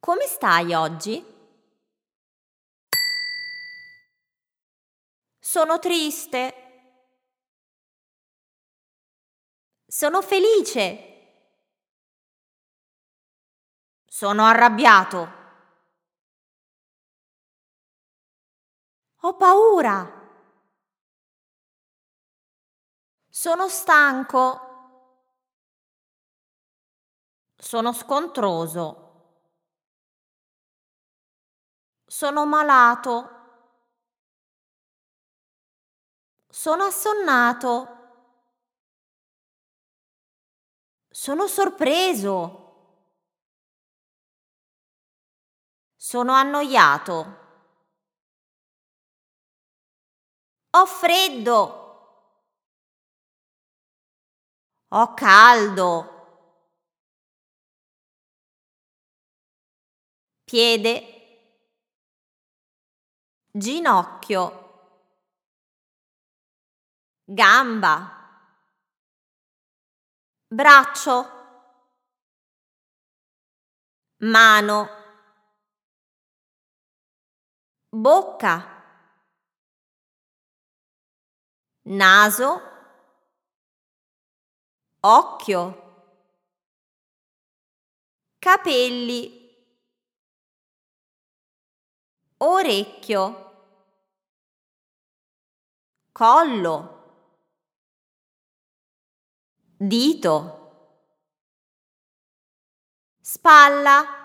Come stai oggi? Sono triste. Sono felice. Sono arrabbiato. Ho paura. Sono stanco. Sono scontroso. Sono malato. Sono assonnato. Sono sorpreso. Sono annoiato. Ho freddo. Ho caldo. Piede. Ginocchio. Gamba. Braccio. Mano. Bocca. Naso. Occhio. Capelli. Orecchio. Collo. Dito. Spalla.